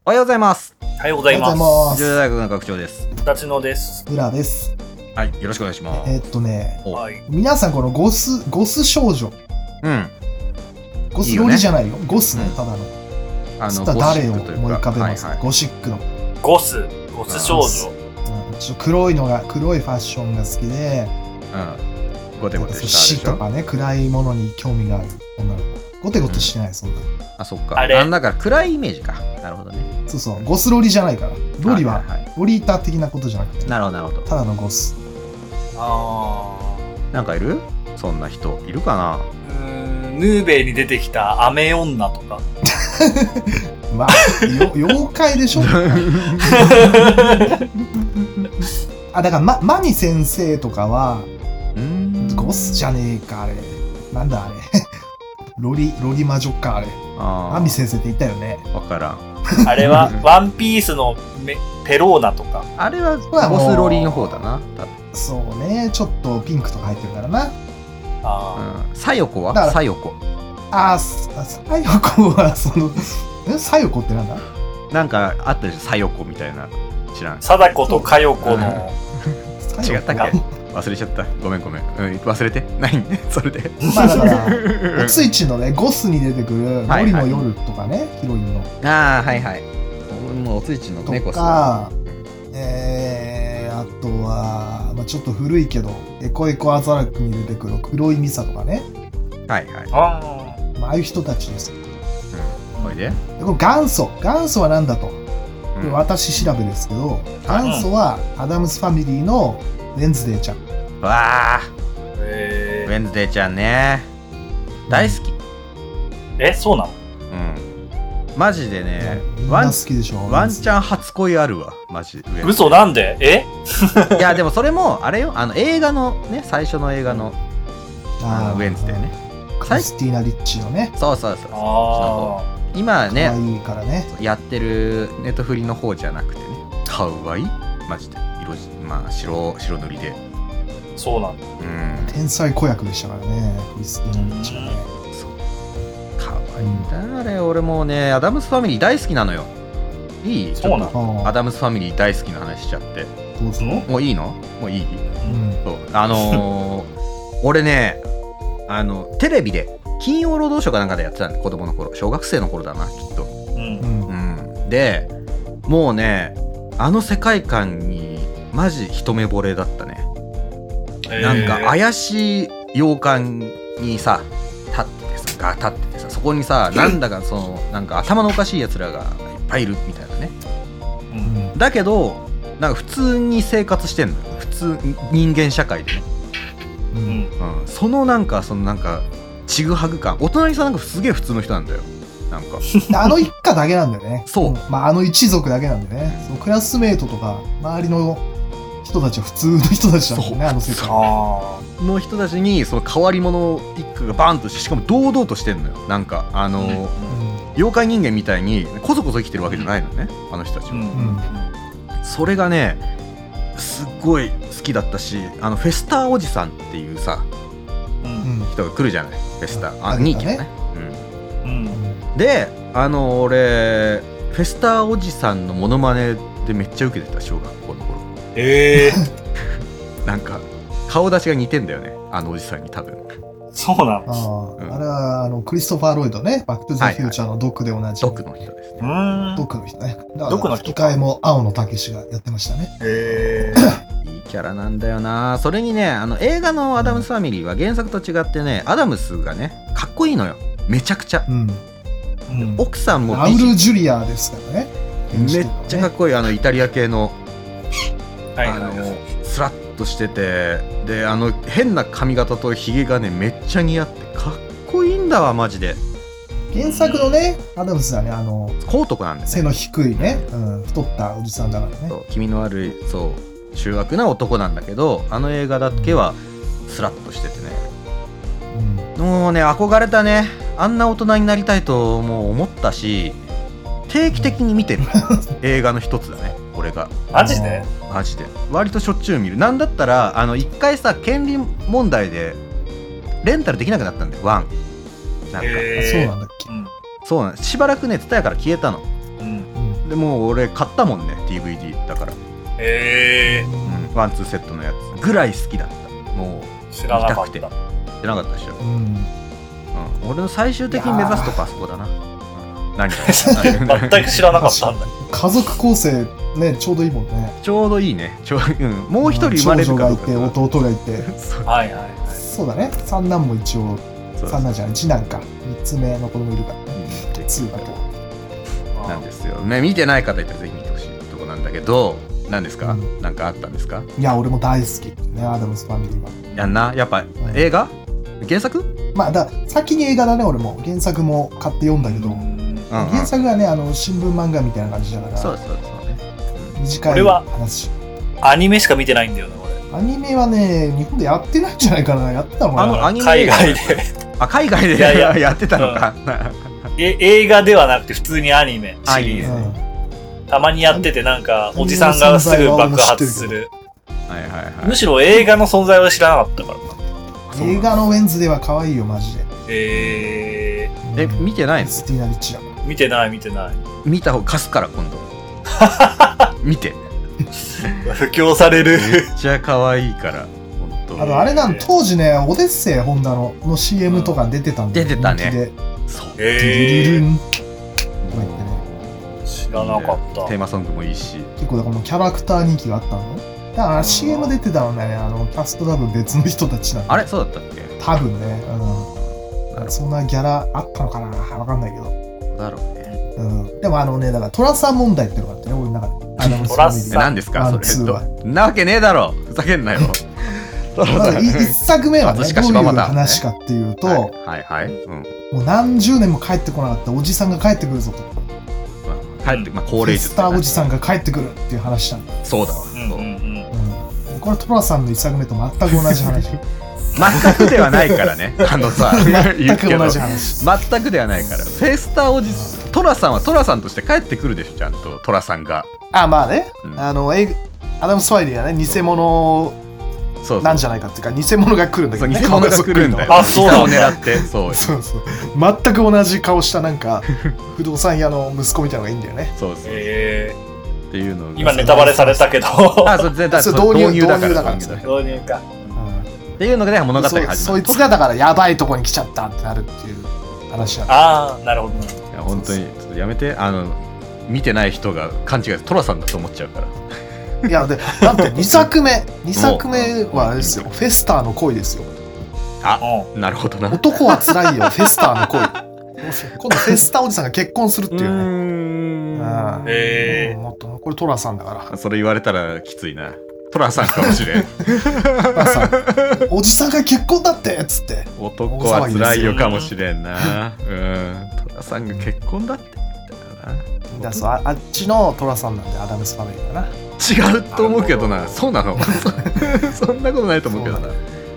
おはようございます。 おはようございます。 10大学の学長です。 立野です。 浦です。 はい、よろしくお願いします。 はい、 皆さんこのゴス少女。 うん。 ゴスロリじゃないよ。ゴスね、ただの。誰を思い浮かべますか？ゴシックの。 ゴス少女。 ちょっと黒いファッションが好きで、 ゴテゴテした死とかね、暗いものに興味がある女の子。ゴテゴテしてない、そんな。 あ、そっか。だから暗いイメージか。なるほどね。 そう、ゴスロリじゃないから。ロリはロリータ的なことじゃなくて。 なるほど。 ただのゴス。 なんかいる？そんな人いるかな？ ヌーベイに出てきた雨女とか。 まあ、妖怪でしょ。だからマニ先生とかはゴスじゃねえか、あれ。なんだあれ。ロリ魔女か、あれ。マミ先生って言ったよね。 わからん。 あれはワンピースのペローナとか。 あれはゴスロリの方だな。 そうね、ちょっとピンクとか入ってるからな。 サヨコは？サヨコ。 サヨコはサヨコってなんだ？ なんかあったでしょ、サヨコみたいな。知らん。 貞子と佳代子の。 違ったっけ？忘れちゃった。ごめん。忘れて。ないんで、それで。 まあだから、おついちのね、ゴスに出てくる、森の夜とかね、ヒロインの。 はい。もうおついちの猫とか、あとは、まあちょっと古いけど、エコエコアザラクに出てくる黒いミサとかね。 はい。 ああいう人たちです。 これでこの元祖は何だと。私調べですけど、元祖はアダムスファミリーのウェンズデーちゃん。 わー、ウェンズデーちゃんね、大好き。 そうなの？ マジでね、 ワンチャン初恋あるわ、マジ。 嘘、なんで？ いやでもそれもあれよ、映画のね、最初の映画のウェンズデーね、 クリスティーナ・リッチのね。 そう今ね、 可愛いからね、 やってるネットフリの方じゃなくてね、かわいい、マジで。白塗りで。 そうなんだ。 天才子役でしたからね、クリスティーナ・リッチはね。 かわいいんだあれ。俺もうね、アダムスファミリー大好きなのよ。いい？ そうなの？ アダムスファミリー大好きな話しちゃって。 どうぞ。 もういいの？もういい？そう。俺ね、テレビで金曜ロードショーかなんかでやってたんで、子供の頃、小学生の頃だな、きっと。で、もうね、あの世界観にマジ一目惚れだったね。なんか怪しい洋館にさ立っててさ、そこにさ、なんだかなんか頭のおかしいやつらがいっぱいいるみたいなね。だけどなんか普通に生活してんのよ、普通人間社会でね。そのなんかちぐはぐ感、大人にさ、なんかすげえ普通の人なんだよ。なんかあの一家だけなんだよね。 そう、 あの一族だけなんだよね。そのクラスメートとか周りの人たちは普通の人たちなんだよね、あの世界の人たちに、その変わり者一家がバーンとして、しかも堂々としてんのよ。なんか妖怪人間みたいにこそこそ生きてるわけじゃないのね、あの人たちは。それがね、すっごい好きだったし、フェスターおじさんっていうさ、人が来るじゃない、フェスター兄貴ね。で、俺フェスターおじさんのモノマネでめっちゃ受けてた、小学校の頃。なんか顔出しが似てんだよね、あのおじさんに、多分。 そうなの？ あれはクリストファー・ロイドね、バック・トゥ・ザ・フューチャーのドックで同じ。 ドックの人ですね。 ドックの人ね。だから吹き替えも青野武がやってましたね。 いいキャラなんだよな。それにね、映画のアダムスファミリーは原作と違ってね、アダムスがねかっこいいのよ、めちゃくちゃ。奥さんもラウル・ジュリアですからね。 めっちゃかっこいい、イタリア系のスラッとしてて、で変な髪型とひげがねめっちゃ似合ってかっこいいんだわ、マジで。 原作のね、アダムスはね、 小男なんだよね、 背の低いね、太ったおじさんだからね。 気味の悪い、醜悪な男なんだけど、あの映画だけはスラッとしててね、もうね憧れたね。あんな大人になりたいともう思ったし、定期的に見てる映画の一つだね、これが。 マジで割としょっちゅう見る。なんだったら一回さ、権利問題でレンタルできなくなったんだよ、ワン。なんかそうなんだっけ。 そうなん、しばらくね、TSUTAYAから消えたの。 でもう俺買ったもんね DVD だから。ワンツーセットのやつぐらい好きだった。もう知らなかった。 知らなかったでしょ。俺の最終的に目指すとこあそこだな。何か全く知らなかったんだ。 家族構成ね、ちょうどいいもんね。 ちょうどいいね。もう一人生まれるかどうか。 長女がいて弟がいて。 はいはいはい。 そうだね。三男も一応三男じゃん、次男か。3つ目の子供いるから。2だと。 なんですよね。見てない方いたらぜひ見てほしいとこなんだけど、何ですか？なんかあったんですか？ いや、俺も大好きね、アダムスファミリーは。 やんな。やっぱ映画？原作？ まあ先に映画だね。俺も原作も買って読んだけど、原作はね、新聞漫画みたいな感じだから。 そうね。 短い話。 俺はアニメしか見てないんだよね、俺。 アニメはね、日本でやってないんじゃないかな。やってたのかな。 海外で。 海外でやってたのか。 映画ではなくて普通にアニメシリーズ。たまにやってて、なんかおじさんがすぐ爆発する。むしろ映画の存在は知らなかったから。 映画のウェンズでは可愛いよマジで。 見てないの？ スティーナリッチだ。 見てない。 見た方貸すから今度。見て。 布教される。 めっちゃ可愛いから本当。あれなん当時ね、オデッセイホンダの CM とか出てたんで。 出てたね。そう。 ディルルンとか言ってね。 知らなかった。 テーマソングもいいし。 結構だからキャラクター人気があったの。だから CM 出てたのね、キャスト多分別の人たちなんで。 あれそうだったっけ？ 多分ね、そんなギャラあったのかな、わかんないけど。 だろうね。 でもだからトラさん問題ってのがあってね、俺の中で。 トラさん何ですかそれ？なわけねえだろ。ふざけんなよ。 一作目はね、どういう話かっていうと、もう何十年も帰ってこなかったおじさんが帰ってくるぞと。 高齢術。 スターおじさんが帰ってくるっていう話なんだ。 そうだわ。 これトラさんの一作目と全く同じ話。 全くではないからね。 全く同じ話。 全くではないから。フェスタおじトラさんはトラさんとして帰ってくるでしょ、ちゃんとトラさんが。 まあね、アダムス・ファイリーはね、偽物なんじゃないかっていうか、偽物が来るんだけどね。 偽物が来るんだよ。 そうだね。 狙って。そう。 全く同じ顔したなんか不動産屋の息子みたいなのがいいんだよね。 そう。っていうの今ネタバレされたけど。 導入だから。 導入か。 っていうのがね、物語始まる。 そいつがだからやばいとこに来ちゃったってなるっていう話なんだ。なるほど。 いや本当にちょっとやめて、見てない人が勘違いトラさんだと思っちゃうから。 いやだって2作目はあれですよ、フェスターの恋ですよ。 なるほどな。 男はつらいよ、フェスターの恋。今度フェスターおじさんが結婚するっていうね。もっとこれトラさんだから。 それ言われたらきついな。トラさんかもしれん。 おじさんが結婚だってっつって。 男はつらいよかもしれんな。トラさんが結婚だってだからあっちのトラさんなんでアダムスファミリーかな。 違うと思うけどな。そうなの？そんなことないと思うけどな。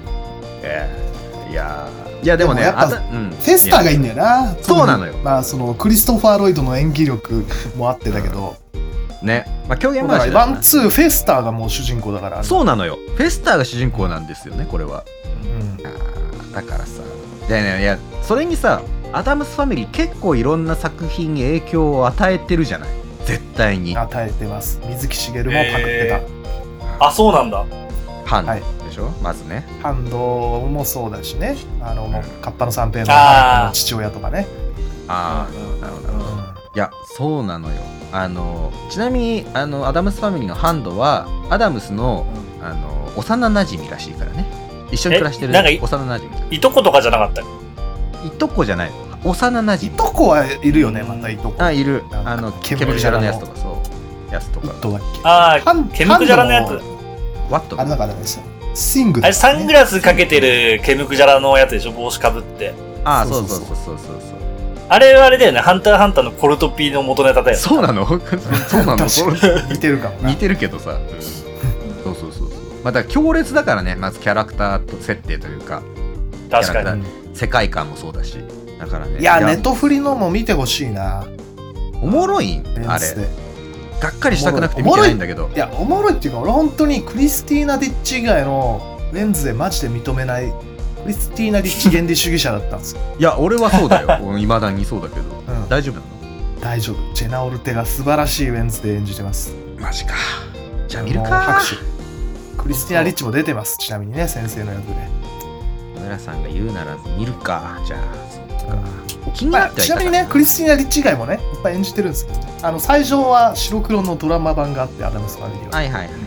いやでもね、 やっぱフェスターがいいんだよな。 そうなのよ。 そのクリストファー・ロイドの演技力もあってだけどね、狂言回しワンツーフェスターがもう主人公だから。 そうなのよ。フェスターが主人公なんですよね、これは。だからさ、いやそれにさ、アダムスファミリー結構いろんな作品に影響を与えてるじゃない。絶対に与えてます。水木しげるもパクってた。そうなんだ。 ハンドでしょ、まずね。 ハンドもそうだしね、カッパの三平の父親とかね。 なるほど。いやそうなのよ。ちなみにアダムスファミリーのハンドはアダムスの、幼なじみらしいからね。一緒に暮らしてる幼なじみ。 いとことかじゃなかった？ いとこじゃない、幼なじみ。 いとこはいるよね、またいとこ。 いる。ケムクジャラのやつとか、やつとか。 ケムクジャラのやつ。 あれだからですよ。シングル、 あれサングラスかけてるケムクジャラのやつでしょ、帽子かぶって。 そう。 あれはあれだよね、ハンターハンターのコルトピーの元ネタだよね。 そうなの？そうなの？ 似てるかもな。 似てるけどさ。そう。また強烈だからね、まずキャラクターと設定というか。 確かに。 世界観もそうだし。だからね。 いや、ネットフリのも見てほしいな。 おもろいんあれ。がっかりしたくなくて見てないんだけど。 いや、おもろいっていうか、俺本当にクリスティーナ・ディッチ以外のレンズでマジで認めないクリスティーナ・ディッチ原理主義者だったんですよ。 いや、俺はそうだよ。未だにそうだけど。大丈夫なの？ 大丈夫。ジェナ・オルテが素晴らしいウェンズデー演じてます。 マジか。じゃあ見るか。 拍手。クリスティナ・リッチも出てます。ちなみにね、先生の役で。 村さんが言うなら見るか。じゃあそっか。気になってちなみにね、クリスティナ・リッチ以外もね、いっぱい演じてるんですけど、最初は白黒のドラマ版があって、アダムス・ファミリーは。 はいはいはい、はい。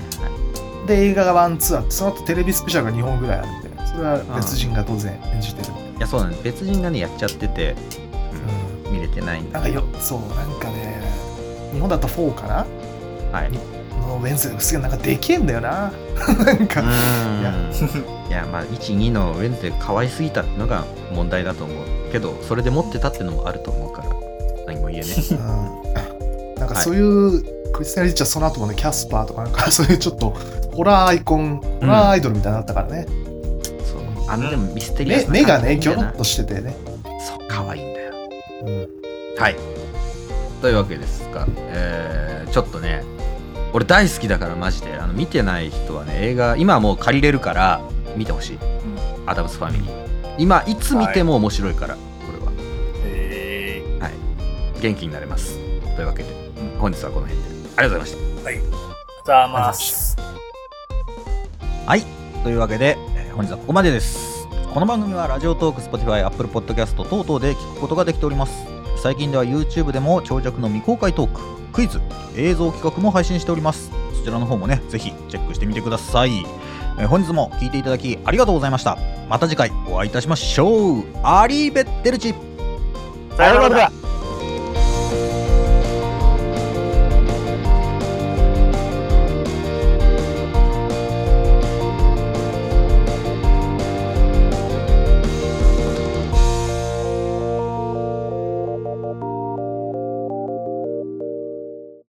で、映画が1、2あって、その後テレビスペシャルが2本ぐらいあるんで、それは別人が当然演じてる。 いや、そうなんです。別人がね、やっちゃってて、見れてないんだ。 なんかそう、なんかね、日本だと4かな、 はい。 のウェンズデーすげえなんかでけえんだよな。なんか、 いや、まあ、1、2のウェンズデー可愛すぎたってのが問題だと思う。けど、それで持ってたってのもあると思うから、何も言えね。 なんかそういう、クリスティナ・リッチはその後もね、キャスパーとかなんかそういうちょっとホラーアイコン、ホラーアイドルみたいになったからね。 そう。でもミステリアスな目がね、ギョロッとしててね。 そう、可愛いんだよ。はい。というわけですが、ちょっとね、俺大好きだからマジで、見てない人はね、映画、今はもう借りれるから見てほしい。アダムスファミリー。今、いつ見ても面白いから、これは。はい。元気になれます。というわけで、本日はこの辺で。ありがとうございました。 はい。ありがとうございます。 はい。というわけで、本日はここまでです。この番組はラジオトーク、Spotify、Apple Podcast 等々で聞くことができております。最近では YouTube でも長尺の未公開トーク、クイズ、映像企画も配信しております。そちらの方もね、ぜひチェックしてみてください。本日も聞いていただきありがとうございました。また次回お会いいたしましょう。アリーベッテルチ。 さよなら。